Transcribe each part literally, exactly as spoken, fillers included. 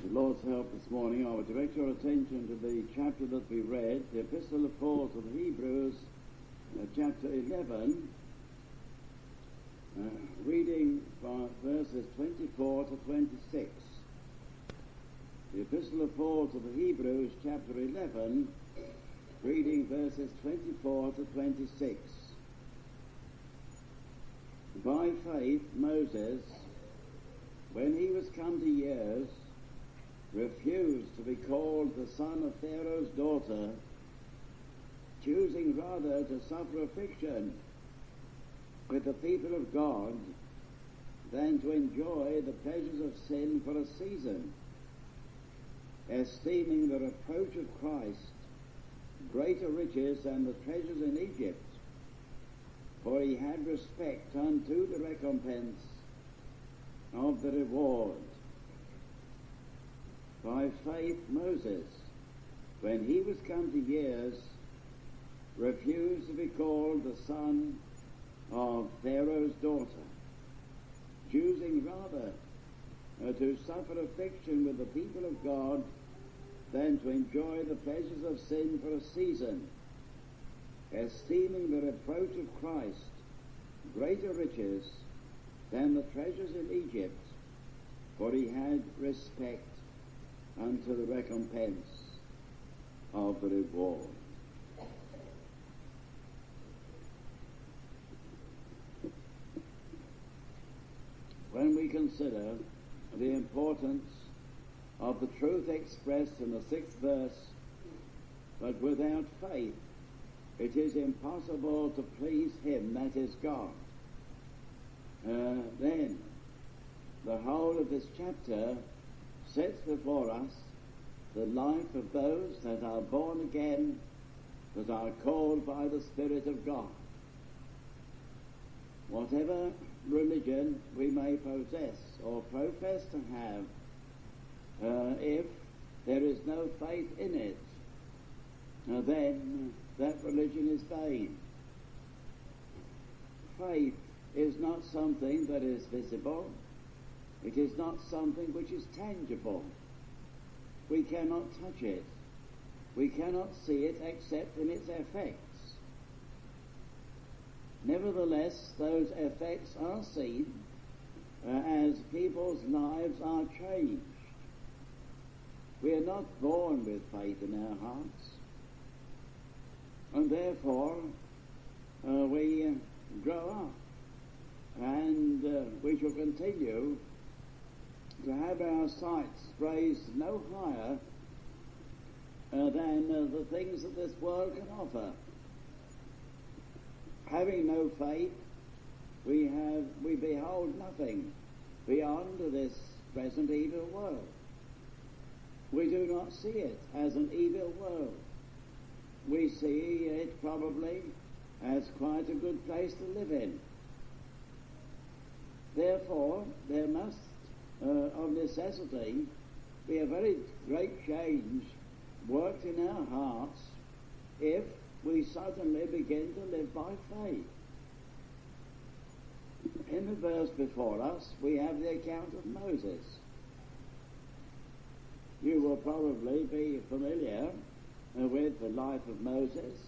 the Lord's help this morning, I would direct your attention to the chapter that we read, the Epistle of Paul to the Hebrews, uh, chapter eleven, uh, reading from verses twenty-four to twenty-six. The Epistle of Paul to the Hebrews, chapter eleven, reading verses twenty-four to twenty-six. By faith, Moses, when he was come to years, refused to be called the son of Pharaoh's daughter, choosing rather to suffer affliction with the people of God than to enjoy the pleasures of sin for a season, esteeming the reproach of Christ greater riches than the treasures in Egypt, for he had respect unto the recompense of the reward. By faith Moses, when he was come to years, refused to be called the son of Pharaoh's daughter, choosing rather uh, to suffer affliction with the people of God than to enjoy the pleasures of sin for a season, esteeming the reproach of Christ greater riches than the treasures in Egypt, for he had respect unto the recompense of the reward. When we consider the importance of the truth expressed in the sixth verse, but without faith it is impossible to please him that is God, uh, then the whole of this chapter sets before us the life of those that are born again, that are called by the Spirit of God. Whatever religion we may possess or profess to have, uh, if there is no faith in it, uh, then that religion is vain. Faith is not something that is visible. It is not something which is tangible. We cannot touch it. We cannot see it except in its effects. Nevertheless, those effects are seen uh, as people's lives are changed. We are not born with faith in our hearts, and therefore uh, we uh, grow up, and uh, we shall continue to have our sights raised no higher uh, than uh, the things that this world can offer. Having no faith, we have we behold nothing beyond this present evil world. We do not see it as an evil world. We see it probably as quite a good place to live in. Therefore, there must Uh, of necessity be a very great change worked in our hearts if we suddenly begin to live by faith. In the verse before us we have the account of Moses. You will probably be familiar uh, with the life of Moses.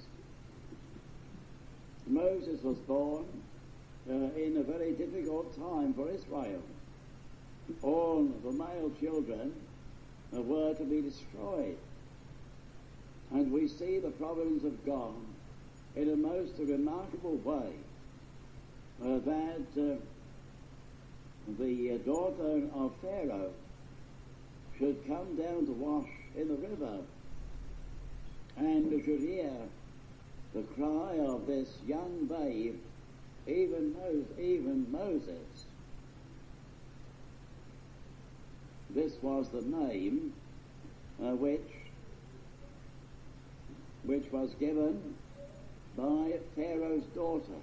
Moses was born uh, in a very difficult time for Israel. All the male children uh, were to be destroyed. And we see the providence of God in a most remarkable way, uh, that uh, the uh, daughter of Pharaoh should come down to wash in the river and should hear the cry of this young babe, even, Mo- even Moses. This was the name uh, which which was given by Pharaoh's daughter.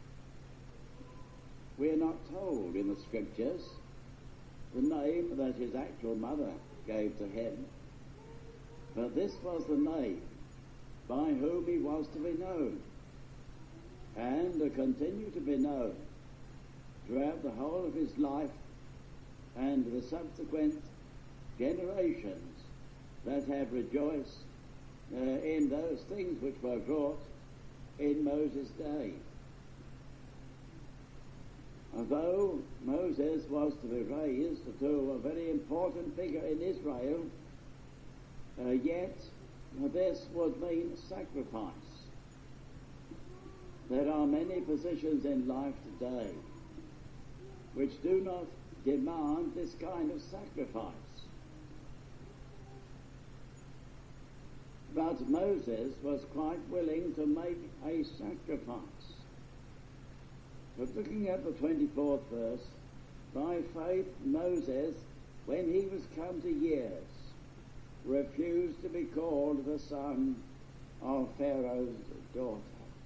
We are not told in the scriptures the name that his actual mother gave to him, but this was the name by whom he was to be known, and to continue to be known throughout the whole of his life and the subsequent generations that have rejoiced uh, in those things which were wrought in Moses' day. Although Moses was to be raised to a very important figure in Israel, uh, yet this would mean sacrifice. There are many positions in life today which do not demand this kind of sacrifice. But Moses was quite willing to make a sacrifice. But looking at the twenty-fourth verse, by faith Moses, when he was come to years, refused to be called the son of Pharaoh's daughter.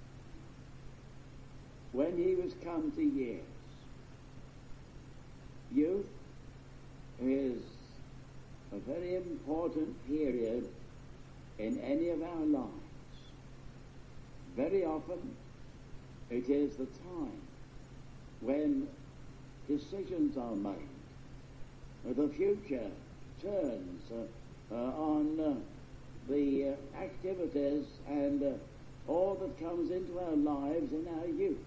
When he was come to years. Youth is a very important period in any of our lives. Very often it is the time when decisions are made. The future turns uh, uh, on uh, the uh, activities and uh, all that comes into our lives in our youth.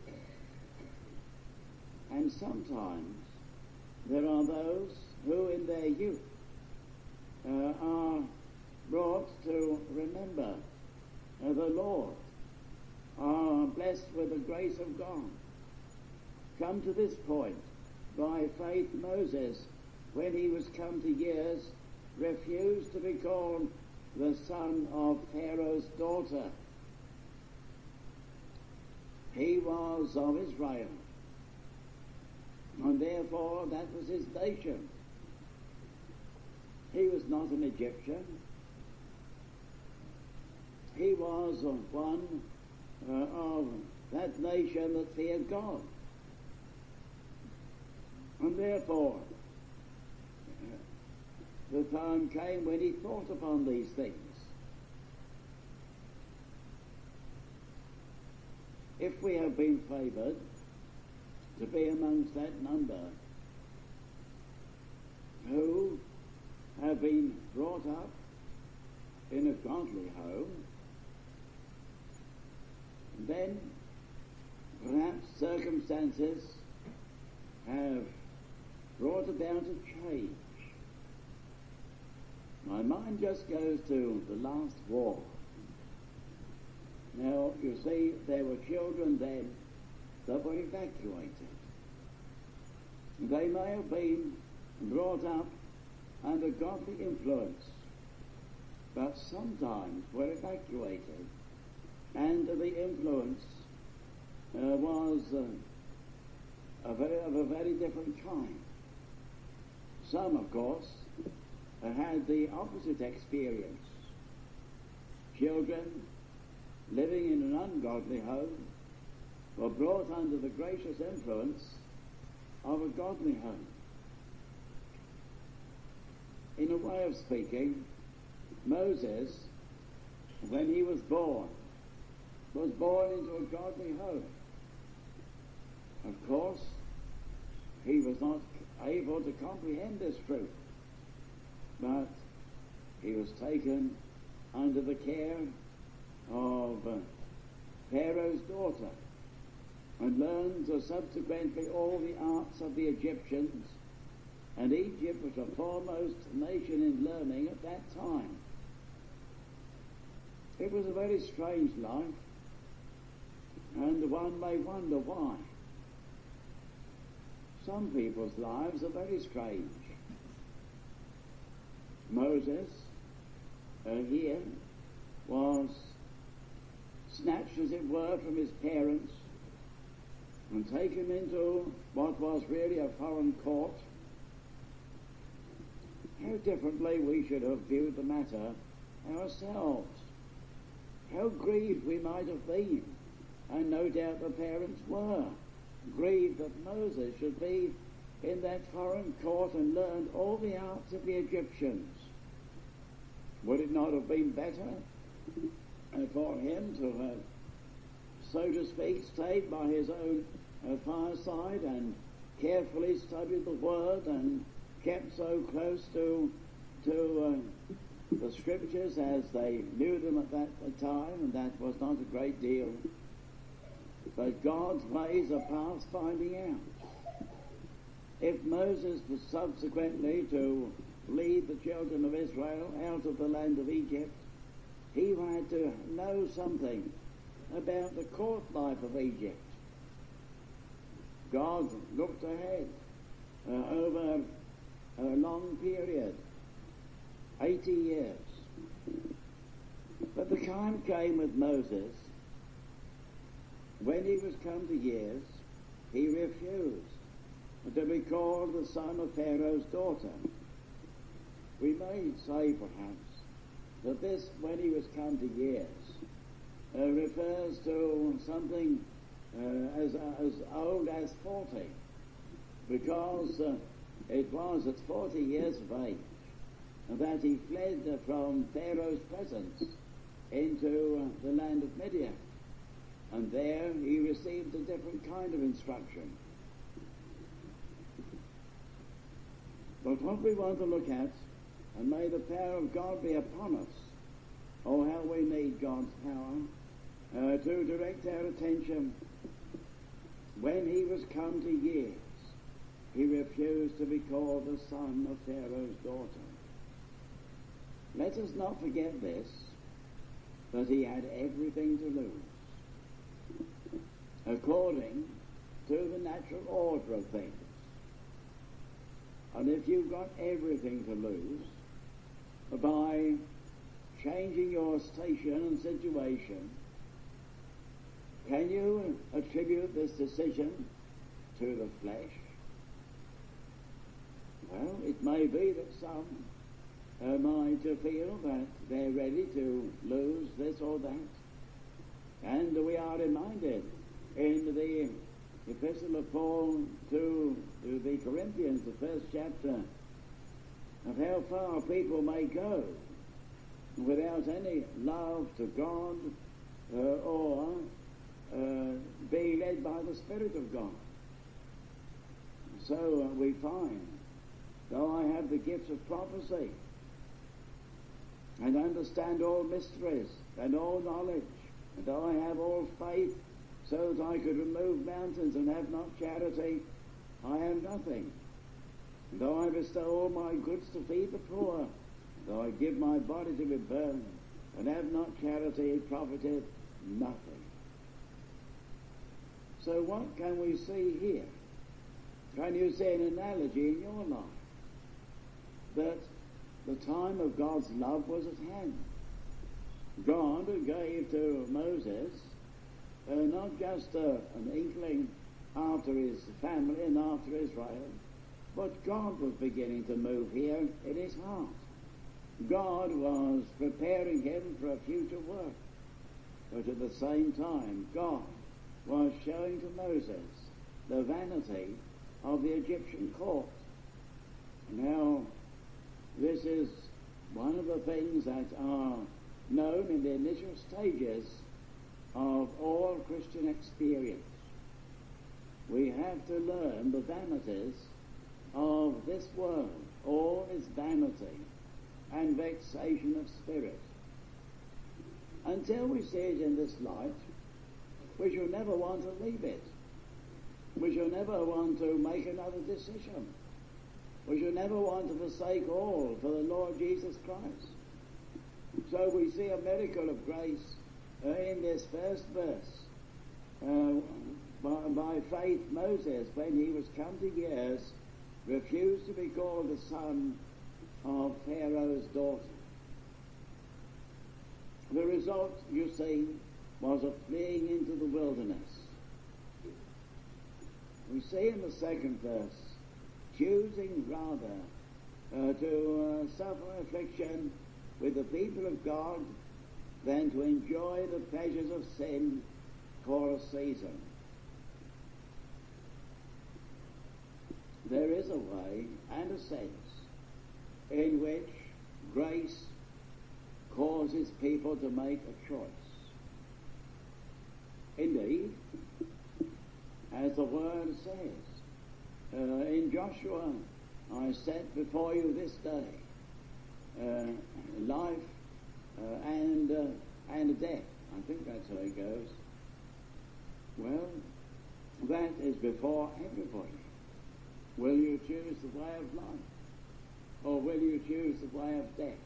And sometimes there are those who in their youth uh, are brought to remember uh, the Lord, are blessed with the grace of God. Come to this point, by faith Moses, when he was come to years, refused to be called the son of Pharaoh's daughter. He was of Israel, and therefore that was his nation. He was not an Egyptian. He was one uh, of that nation that feared God. And therefore, the time came when he thought upon these things. If we have been favoured to be amongst that number who have been brought up in a godly home, then perhaps circumstances have brought about a change. My mind just goes to the last war. Now, you see, there were children then that were evacuated. They may have been brought up under godly influence, but sometimes were evacuated, and the influence uh, was uh, a very, of a very different kind. Some, of course, uh, had the opposite experience. Children living in an ungodly home were brought under the gracious influence of a godly home. In a way of speaking, Moses, when he was born, was born into a godly home. Of course, he was not able to comprehend this truth, but he was taken under the care of uh, Pharaoh's daughter, and learned uh, subsequently all the arts of the Egyptians, and Egypt was the foremost nation in learning at that time. It was a very strange life, and one may wonder why. Some people's lives are very strange. Moses, uh, here, was snatched, as it were, from his parents and taken into what was really a foreign court. How differently we should have viewed the matter ourselves. How grieved we might have been, and no doubt the parents were, grieved that Moses should be in that foreign court and learned all the arts of the Egyptians. Would it not have been better for him to have, so to speak, stayed by his own uh, fireside and carefully studied the Word and kept so close to, to uh, the scriptures as they knew them at that time, and that was not a great deal. But God's ways are past finding out. If Moses was subsequently to lead the children of Israel out of the land of Egypt, he had to know something about the court life of Egypt. God looked ahead uh, over a long period, eighty years. But the time came with Moses, when he was come to years, he refused to be called the son of Pharaoh's daughter. We may say, perhaps, that this, when he was come to years, uh, refers to something uh, as, as old as forty, because uh, it was at forty years of age that he fled uh, from Pharaoh's presence into uh, the land of Midian. And there he received a different kind of instruction. But what we want to look at, and may the power of God be upon us, oh, how we need God's power, uh, to direct our attention. When he was come to years, he refused to be called the son of Pharaoh's daughter. Let us not forget this, that he had everything to lose, according to the natural order of things. And if you've got everything to lose, by changing your station and situation, can you attribute this decision to the flesh? Well, it may be that some uh, might feel that they're ready to lose this or that. And we are reminded in the Epistle of Paul to, to the Corinthians, the first chapter, of how far people may go without any love to God uh, or uh, being led by the Spirit of God. So uh, we find, though I have the gifts of prophecy and understand all mysteries and all knowledge, and though I have all faith so that I could remove mountains and have not charity, I am nothing. And though I bestow all my goods to feed the poor, though I give my body to be burned, and have not charity, it profiteth nothing. So what can we see here? Can you see an analogy in your life? That the time of God's love was at hand. God gave to Moses uh, not just uh, an inkling after his family and after Israel, but God was beginning to move here in his heart. God was preparing him for a future work. But at the same time, God was showing to Moses the vanity of the Egyptian court. Now, this is one of the things that are known in the initial stages of all Christian experience. We have to learn the vanities of this world, all its vanity and vexation of spirit. Until we see it in this light, we shall never want to leave it. We shall never want to make another decision. We shall never want to forsake all for the Lord Jesus Christ. So we see a miracle of grace uh, in this first verse. Uh, by, by faith, Moses, when he was come to years, refused to be called the son of Pharaoh's daughter. The result, you see, was a fleeing into the wilderness. We see in the second verse, choosing rather uh, to uh, suffer affliction with the people of God than to enjoy the pleasures of sin for a season. There is a way and a sense in which grace causes people to make a choice. Indeed, as the word says, uh, in Joshua, I set before you this day uh, life uh, and uh, and death. I think that's how it goes. Well, that is before everybody. Will you choose the way of life? Or will you choose the way of death?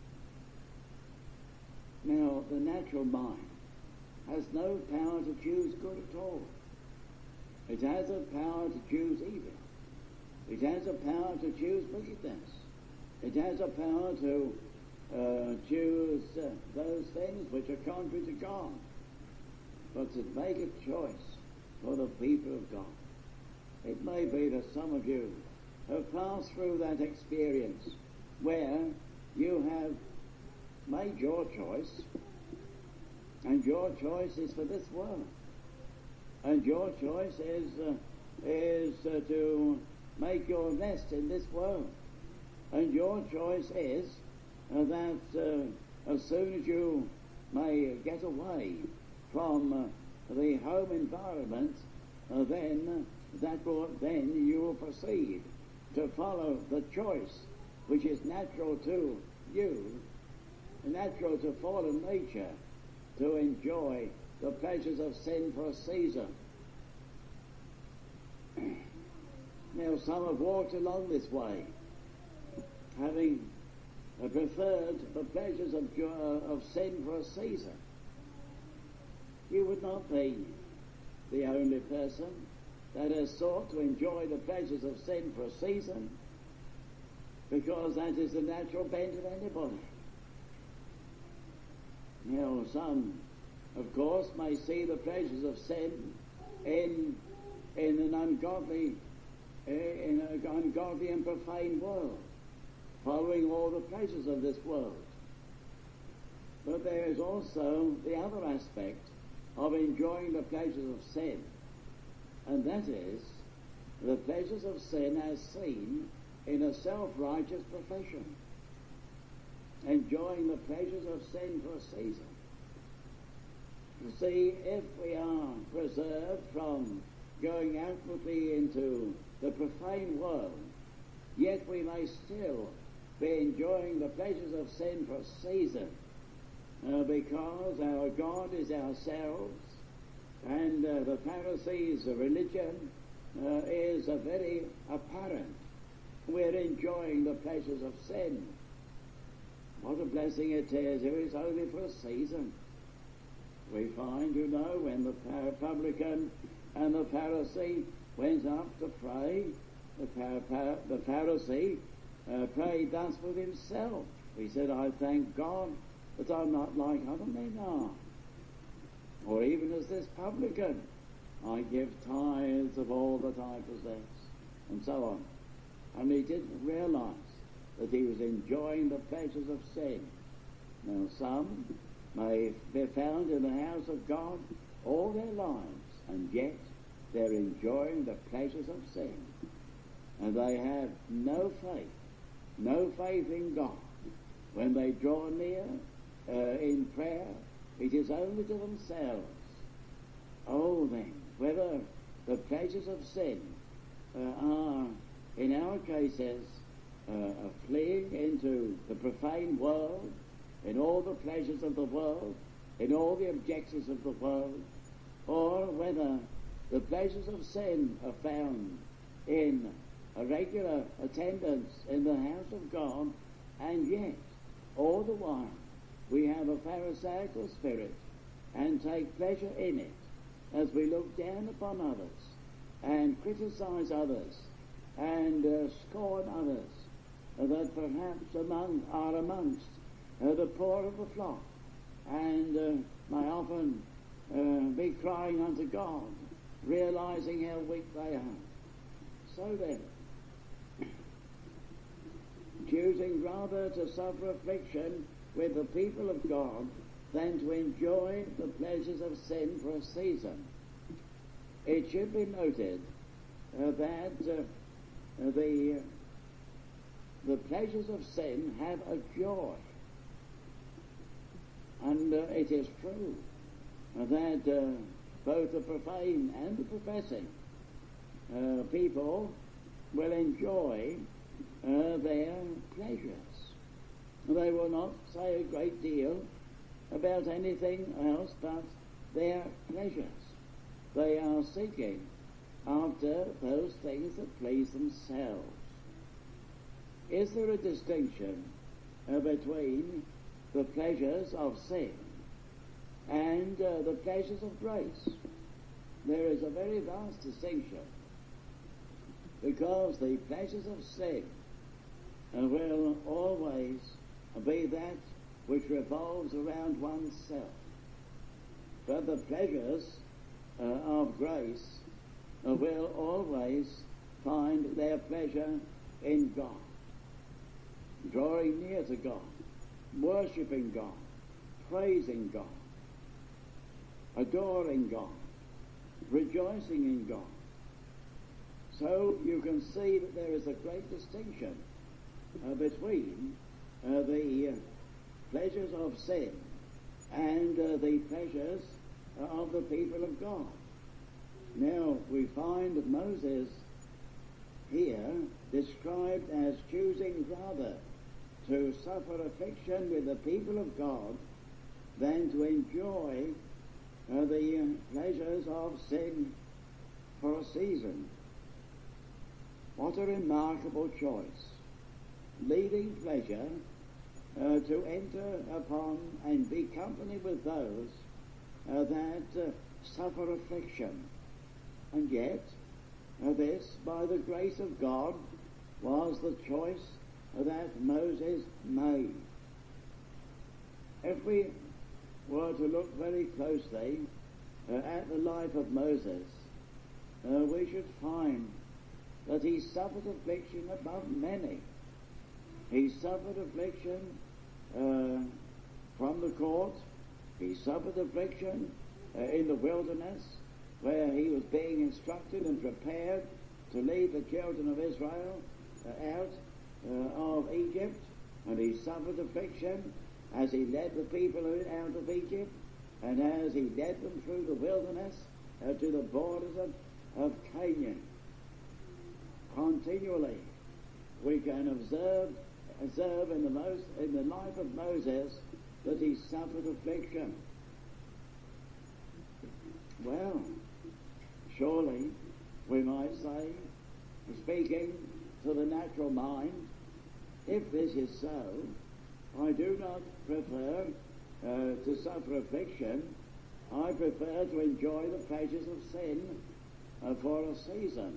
Now, the natural mind has no power to choose good at all. It has a power to choose evil. It has a power to choose wickedness. It has a power to uh, choose uh, those things which are contrary to God. But to make a choice for the people of God. It may be that some of you have passed through that experience where you have made your choice, and your choice is for this world, and your choice is uh, is uh, to make your nest in this world, and your choice is uh, that uh, as soon as you may get away from uh, the home environment, uh, then that will then you will proceed to follow the choice which is natural to you, natural to fallen nature, to enjoy the pleasures of sin for a season. Now, some have walked along this way, having uh, preferred the pleasures of, uh, of sin for a season. You would not be the only person that has sought to enjoy the pleasures of sin for a season, because that is the natural bent of anybody. Now, some, of course, may see the pleasures of sin in in an ungodly, in an ungodly and profane world, following all the pleasures of this world. But there is also the other aspect of enjoying the pleasures of sin, and that is the pleasures of sin as seen in a self-righteous profession, enjoying the pleasures of sin for a season. You see, if we are preserved from going outwardly into the profane world, yet we may still be enjoying the pleasures of sin for a season, uh, because our God is ourselves, and uh, the Pharisees' religion uh, is uh, very apparent. We're enjoying the pleasures of sin. What a blessing it is. It is only for a season. We find, you know, when the publican and the Pharisee went up to pray, the, par- the Pharisee uh, prayed thus with himself. He said, I thank God that I'm not like other men are. Or even as this publican, I give tithes of all that I possess, and so on. And he didn't realize that he was enjoying the pleasures of sin. Now, some may be found in the house of God all their lives, and yet they're enjoying the pleasures of sin. And they have no faith, no faith in God. When they draw near uh, in prayer, it is only to themselves. Oh, then, whether the pleasures of sin uh, are, in our cases, uh, fleeing into the profane world, in all the pleasures of the world, in all the objections of the world, or whether the pleasures of sin are found in a regular attendance in the house of God, and yet, all the while, we have a pharisaical spirit and take pleasure in it as we look down upon others and criticize others and uh, scorn others uh, that perhaps among are amongst uh, the poor of the flock, and uh, may often uh, be crying unto God, realizing how weak they are. So then, choosing rather to suffer affliction with the people of God than to enjoy the pleasures of sin for a season. It should be noted uh, that uh, the the pleasures of sin have a joy, and uh, it is true uh, that uh, both the profane and the professing uh, people will enjoy uh, their pleasures. They will not say a great deal about anything else but their pleasures. They are seeking after those things that please themselves. Is there a distinction uh, between the pleasures of sin and uh, the pleasures of grace? There is a very vast distinction, because the pleasures of sin uh, will always be that which revolves around oneself. But the pleasures uh, of grace uh, will always find their pleasure in God, drawing near to God, worshipping God, praising God, adoring God, rejoicing in God. So you can see that there is a great distinction uh, between uh, the uh, pleasures of sin and uh, the pleasures uh, of the people of God. Now we find Moses here described as choosing rather to suffer affliction with the people of God than to enjoy uh, the uh, pleasures of sin for a season. What a remarkable choice, leaving pleasure uh, to enter upon and be company with those uh, that uh, suffer affliction. And yet, uh, this, by the grace of God, was the choice that Moses made. If we were to look very closely uh, at the life of Moses, uh, we should find that he suffered affliction above many. He suffered affliction uh, from the court. He suffered affliction uh, in the wilderness, where he was being instructed and prepared to lead the children of Israel uh, out uh, of Egypt. And he suffered affliction as he led the people out of Egypt, and as he led them through the wilderness uh, to the borders of, of Canaan. Continually, we can observe, observe in the most in the life of Moses that he suffered affliction. Well, surely we might say, speaking to the natural mind, if this is so, I do not prefer uh, to suffer affliction. I prefer to enjoy the pleasures of sin uh, for a season.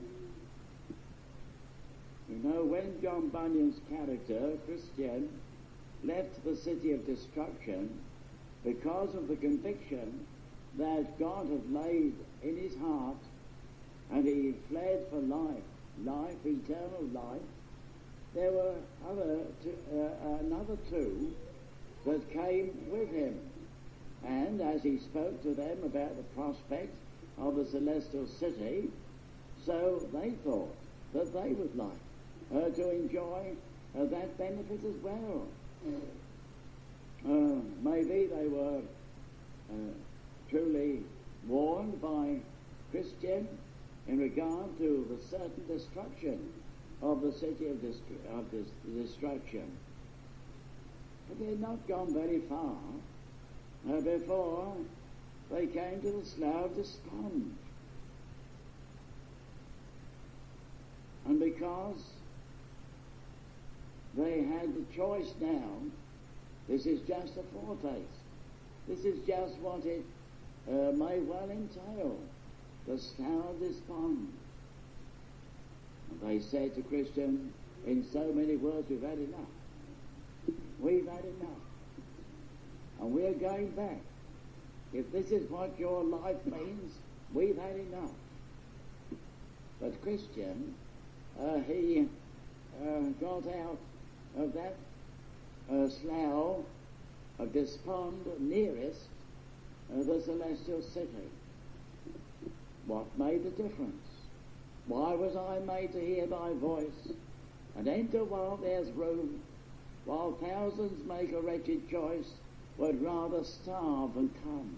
You know, when John Bunyan's character, Christian, left the city of destruction because of the conviction that God had laid in his heart, and he fled for life, life, eternal life, there were other two, uh, another two that came with him. And as he spoke to them about the prospect of the celestial city, so they thought that they would like Uh, to enjoy uh, that benefit as well. Uh, maybe they were uh, truly warned by Christian in regard to the certain destruction of the city of, dest- of this destruction. But they had not gone very far uh, before they came to the Slough of Despond. And because they had the choice now, this is just a foretaste. This is just what it uh, may well entail, the Slough of Despond. And they said to Christian, in so many words, we've had enough. We've had enough. And we're going back. If this is what your life means, we've had enough. But Christian, uh, he uh, got out of that uh, Slough of Despond nearest uh, the celestial city. What made the difference? Why was I made to hear thy voice and enter while there's room, while thousands make a wretched choice, would rather starve than come?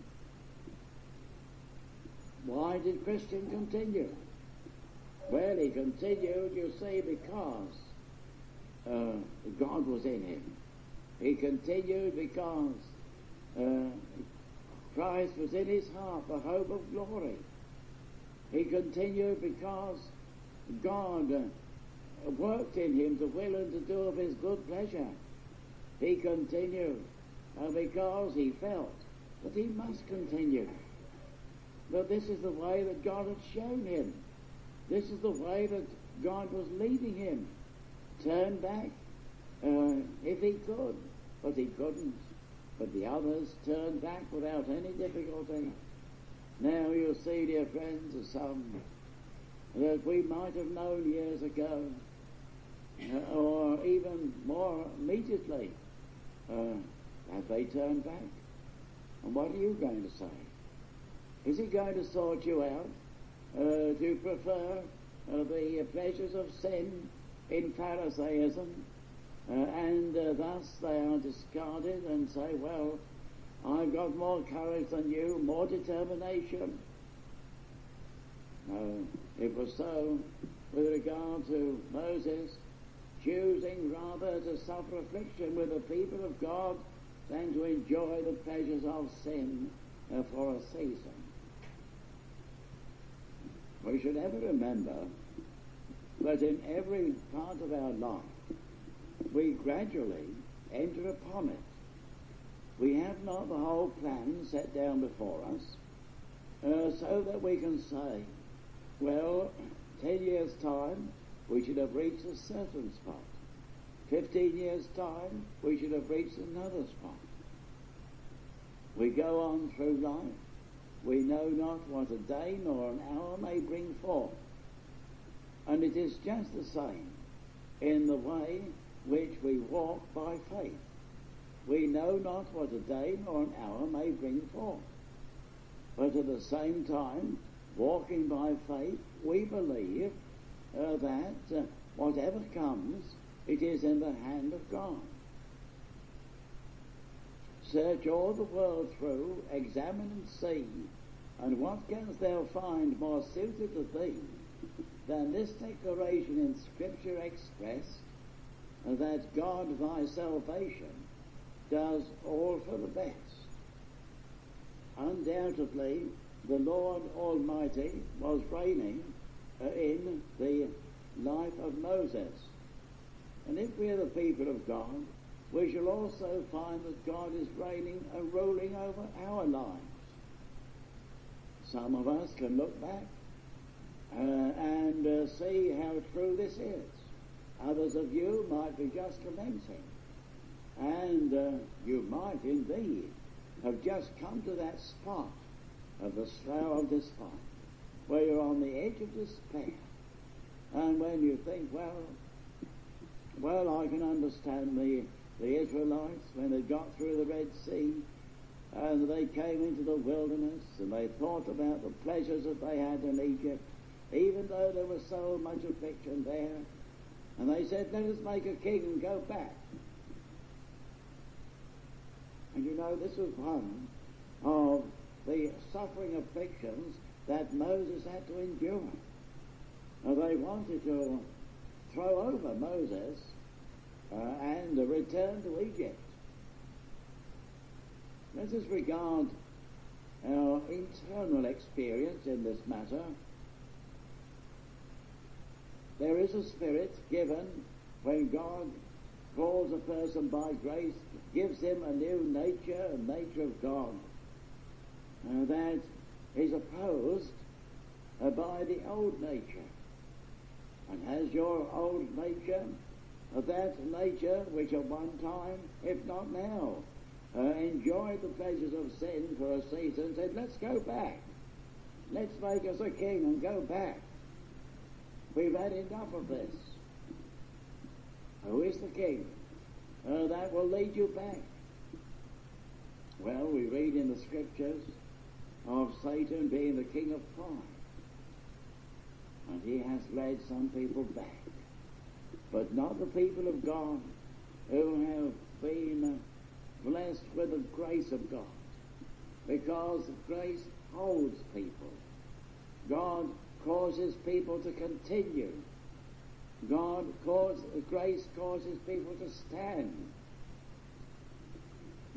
Why did Christian continue? Well, he continued, you see, because Uh, God was in him. He continued because uh, Christ was in his heart, the hope of glory. He continued because God uh, worked in him to will and to do of his good pleasure. He continued uh, because he felt that he must continue. But this is the way that God had shown him. This is the way that God was leading him. Turn back uh, if he could, but he couldn't. But the others turned back without any difficulty. Now you'll see, dear friends, of some that we might have known years ago, uh, or even more immediately, uh, have they turned back? And what are you going to say? Is he going to sort you out uh, to prefer uh, the pleasures of sin in Pharisaism, uh, and uh, thus they are discarded and say, well, I've got more courage than you, more determination? No, it was so with regard to Moses, choosing rather to suffer affliction with the people of God than to enjoy the pleasures of sin uh, for a season. We should ever remember that in every part of our life we gradually enter upon it. We have not the whole plan set down before us, uh, so that we can say, well, ten years' time we should have reached a certain spot. Fifteen years' time we should have reached another spot. We go on through life. We know not what a day nor an hour may bring forth. And it is just the same in the way which we walk by faith. We know not what a day nor an hour may bring forth. But at the same time, walking by faith, we believe uh, that uh, whatever comes, it is in the hand of God. Search all the world through, examine and see, and what canst thou find more suited to thee than this declaration in Scripture expressed, that God thy salvation does all for the best? Undoubtedly, the Lord Almighty was reigning uh, in the life of Moses. And if we are the people of God, we shall also find that God is reigning and ruling over our lives. Some of us can look back uh, and uh, see how true this is. Others of you might be just commencing, and uh, you might indeed have just come to that spot of the slough of despair, where you're on the edge of despair, and when you think, well, well, I can understand the The Israelites, when they got through the Red Sea and they came into the wilderness and they thought about the pleasures that they had in Egypt, even though there was so much affliction there, and they said, let us make a king and go back. And you know, this was one of the suffering afflictions that Moses had to endure. Now, they wanted to throw over Moses Uh, and uh, return to Egypt. Let us regard our internal experience in this matter. There is a spirit given when God calls a person by grace, gives him a new nature, a nature of God, uh, that is opposed uh, by the old nature. And has your old nature, of that nature which at one time, if not now, uh, enjoyed the pleasures of sin for a season, said, let's go back. Let's make us a king and go back. We've had enough of this. Who is the king uh, that will lead you back? Well, we read in the Scriptures of Satan being the king of pride. And he has led some people back. But not the people of God who have been blessed with the grace of God. Because grace holds people. God causes people to continue. God causes, grace causes people to stand.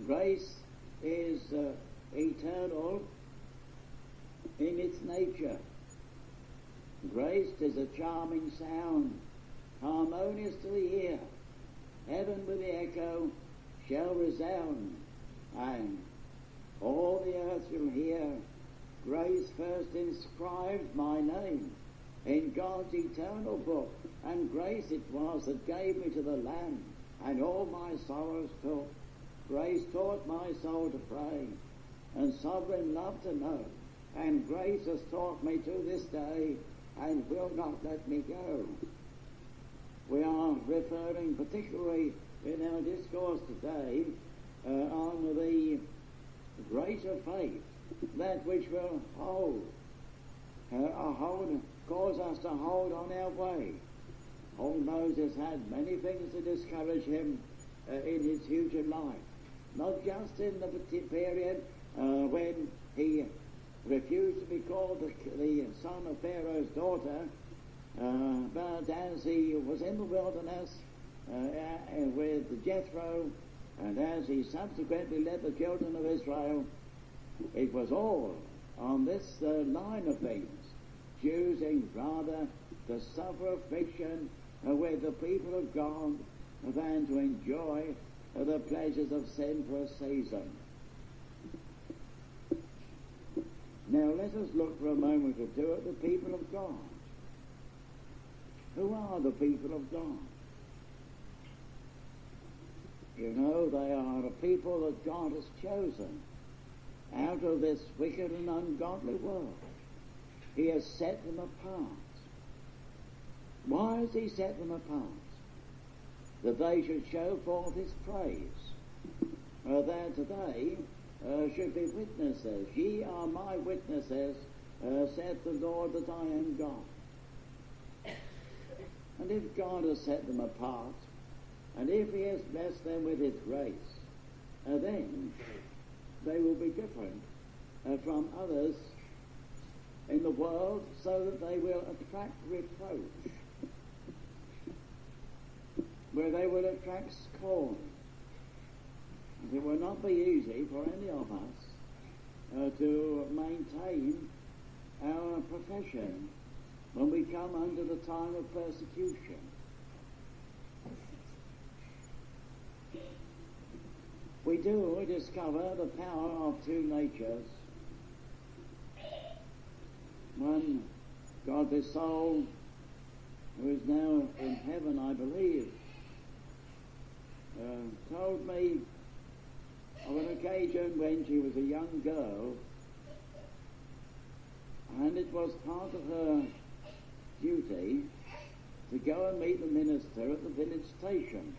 Grace is uh, eternal in its nature. Grace is a charming sound, harmonious to the ear. Heaven with the echo shall resound, and all the earth shall hear. Grace first inscribed my name in God's eternal book, and grace it was that gave me to the Lamb, and all my sorrows took. Grace taught my soul to pray, and sovereign love to know, and grace has taught me to this day, and will not let me go. We are referring particularly in our discourse today uh, on the greater faith, that which will hold, uh, hold, cause us to hold on our way. Old Moses had many things to discourage him uh, in his future life, not just in the period uh, when he refused to be called the, the son of Pharaoh's daughter, uh, but as he was in the wilderness uh, uh, with Jethro, and as he subsequently led the children of Israel, it was all on this uh, line of things, choosing rather to suffer affliction uh, with the people of God than to enjoy uh, the pleasures of sin for a season. Now let us look for a moment or two at the people of God. Who are the people of God? You know, they are a people that God has chosen out of this wicked and ungodly world. He has set them apart. Why has he set them apart? That they should show forth his praise. Uh, that they uh, should be witnesses. Ye are my witnesses, uh, saith the Lord, that I am God. And if God has set them apart, and if he has blessed them with his grace, uh, then they will be different uh, from others in the world, so that they will attract reproach, where they will attract scorn. And it will not be easy for any of us uh, to maintain our profession when we come under the time of persecution. We do discover the power of two natures. One godly soul who is now in heaven, I believe, uh, told me of an occasion when she was a young girl, and it was part of her duty to go and meet the minister at the village station.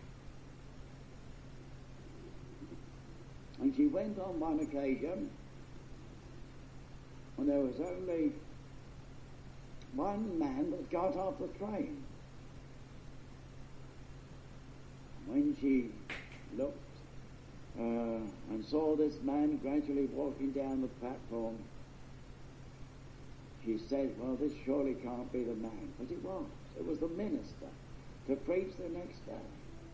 And she went on one occasion, and there was only one man that got off the train. When she looked uh, and saw this man gradually walking down the platform, she said, well, this surely can't be the man. But it was. It was the minister to preach the next day.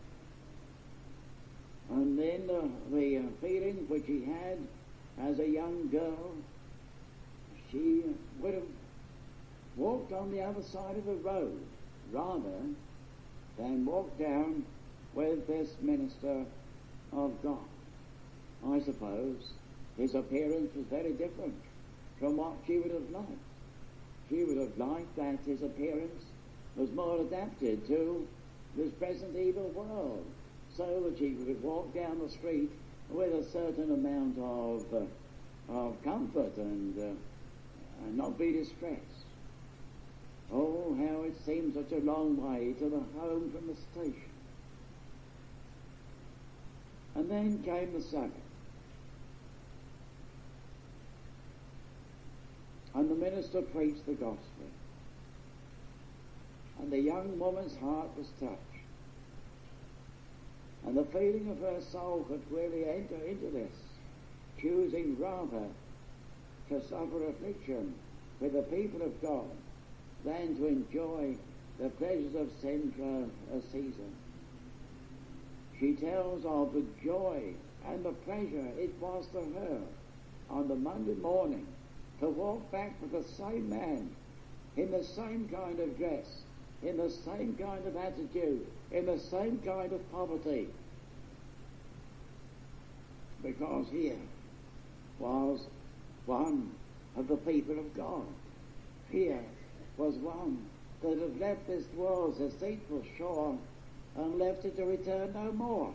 And then uh, the uh, feeling which he had as a young girl, she would have walked on the other side of the road rather than walk down with this minister of God. I suppose his appearance was very different from what she would have liked. She would have liked that his appearance was more adapted to this present evil world, so that she could walk down the street with a certain amount of uh, of comfort and, uh, and not be distressed. Oh, how it seemed such a long way to the home from the station. And then came the Sabbath. And the minister preached the gospel. And the young woman's heart was touched. And the feeling of her soul could really enter into this, choosing rather to suffer affliction with the people of God than to enjoy the pleasures of sin for a season. She tells of the joy and the pleasure it was to her on the Monday morning to walk back with the same man in the same kind of dress, in the same kind of attitude, in the same kind of poverty. Because here was one of the people of God. Here was one that had left this world's deceitful shore and left it to return no more.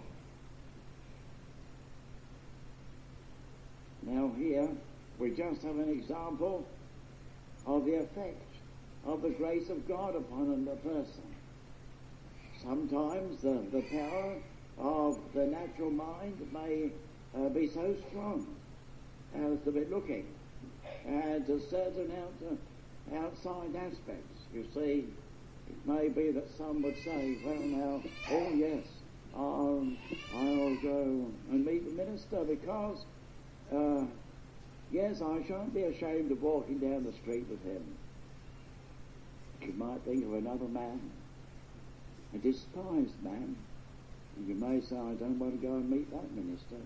Now here we just have an example of the effect of the grace of God upon a person. Sometimes the, the power of the natural mind may uh, be so strong as to be looking at a certain out, uh, outside aspects. You see, it may be that some would say, well now, oh yes, I'll, I'll go and meet the minister because, uh, yes, I shan't be ashamed of walking down the street with him. You might think of another man, a despised man, and you may say, I don't want to go and meet that minister.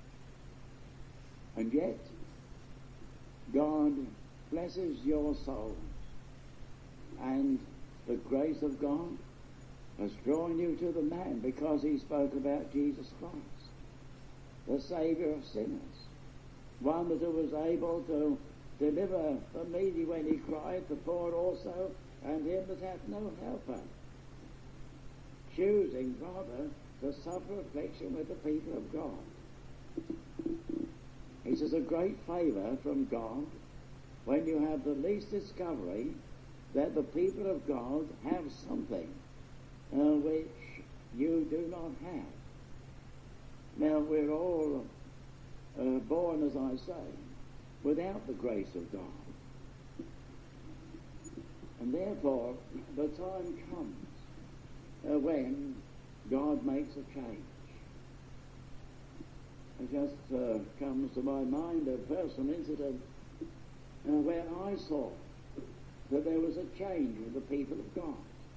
And yet, God blesses your soul, and the grace of God has drawn you to the man because he spoke about Jesus Christ, the Saviour of sinners, one that was able to deliver the needy when he cried, the poor also, and him that hath no helper, choosing rather to suffer affliction with the people of God. It is a great favour from God when you have the least discovery that the people of God have something uh, which you do not have. Now we're all uh, born, as I say, without the grace of God. And therefore the time comes uh, when God makes a change. It just uh, comes to my mind a personal incident uh, where I saw that there was a change with the people of God.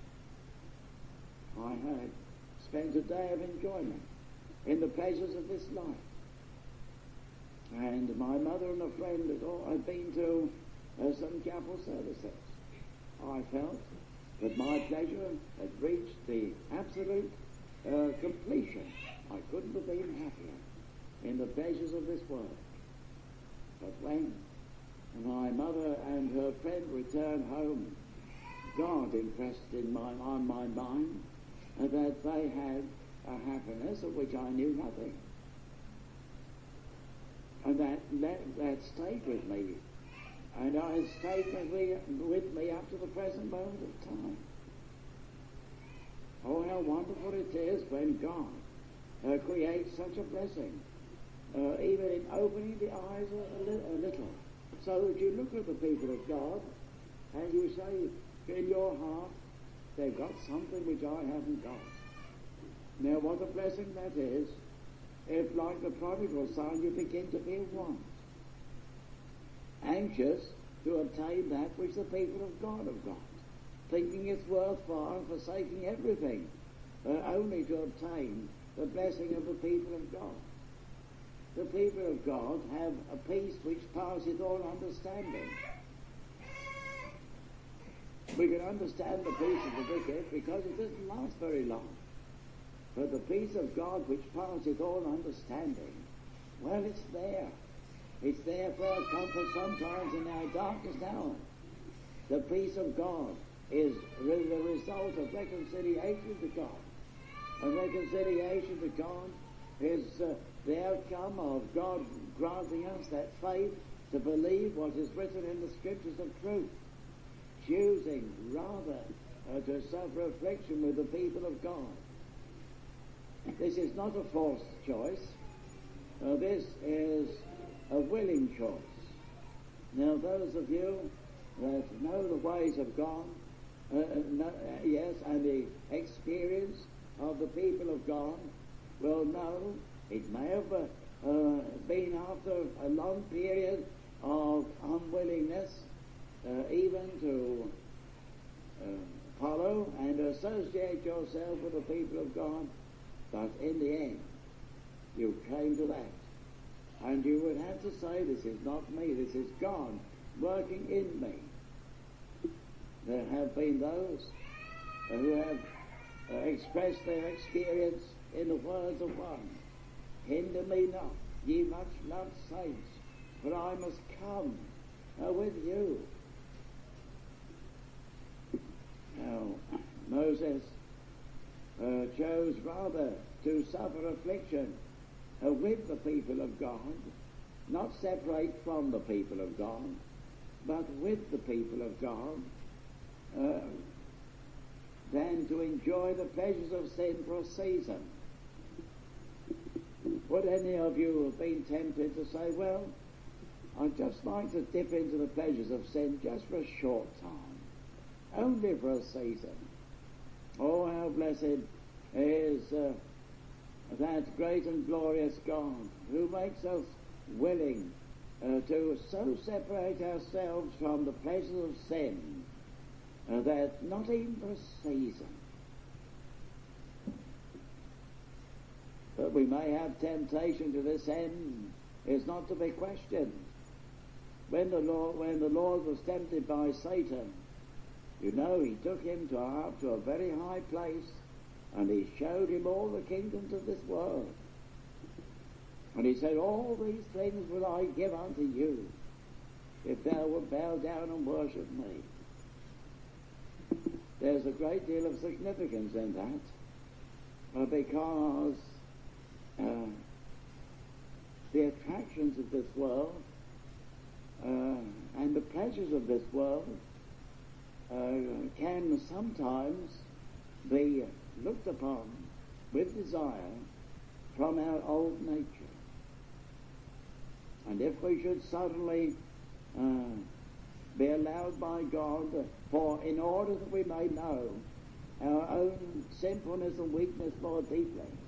I had spent a day of enjoyment in the pleasures of this life, and my mother and a friend had all had been to uh, some chapel services. I felt that my pleasure had reached the absolute uh, completion. I couldn't have been happier in the pleasures of this world. But when my mother and her friend returned home, God impressed in my, on my mind uh, that they had a happiness of which I knew nothing. And that, that, that stayed with me. And it has stayed with me, with me up to the present moment of time. Oh, how wonderful it is when God uh, creates such a blessing, uh, even in opening the eyes a, a, li- a little, so that you look at the people of God and you say in your heart, they've got something which I haven't got. Now what a blessing that is, if like the prodigal son you begin to be in want, anxious to obtain that which the people of God have got, thinking it's worthwhile and forsaking everything, uh, only to obtain the blessing of the people of God. The people of God have a peace which passeth all understanding. We can understand the peace of the wicked because it doesn't last very long. But the peace of God which passeth all understanding, well, it's there. It's there for our comfort sometimes in our darkest hour. The peace of God is really the result of reconciliation to God. And reconciliation to God is uh, the outcome of God granting us that faith to believe what is written in the Scriptures of truth, choosing rather uh, to suffer affliction with the people of God. This is not a forced choice. Uh, this is a willing choice. Now those of you that know the ways of God, uh, know, uh, yes, and the experience of the people of God will know it may have uh, uh, been after a long period of unwillingness uh, even to uh, follow and associate yourself with the people of God, but in the end you came to that. And you would have to say, this is not me, this is God working in me. There have been those who have uh, expressed their experience in the words of one. Hinder me not, ye much loved saints, for I must come uh, with you. Now, Moses uh, chose rather to suffer affliction uh, with the people of God, not separate from the people of God, but with the people of God, uh, than to enjoy the pleasures of sin for a season. Would any of you have been tempted to say, well, I'd just like to dip into the pleasures of sin just for a short time, only for a season? Oh, how blessed is uh, that great and glorious God who makes us willing uh, to so separate ourselves from the pleasures of sin uh, that not even for a season, but we may have temptation to this end is not to be questioned. When the Lord, when the Lord was tempted by Satan, you know, he took him to up to a very high place, and he showed him all the kingdoms of this world. And he said, all these things will I give unto you, if thou wilt bow down and worship me. There's a great deal of significance in that, uh, because uh, the attractions of this world uh, and the pleasures of this world uh, can sometimes be looked upon with desire from our old nature. And if we should suddenly uh, be allowed by God, for in order that we may know our own sinfulness and weakness more deeply,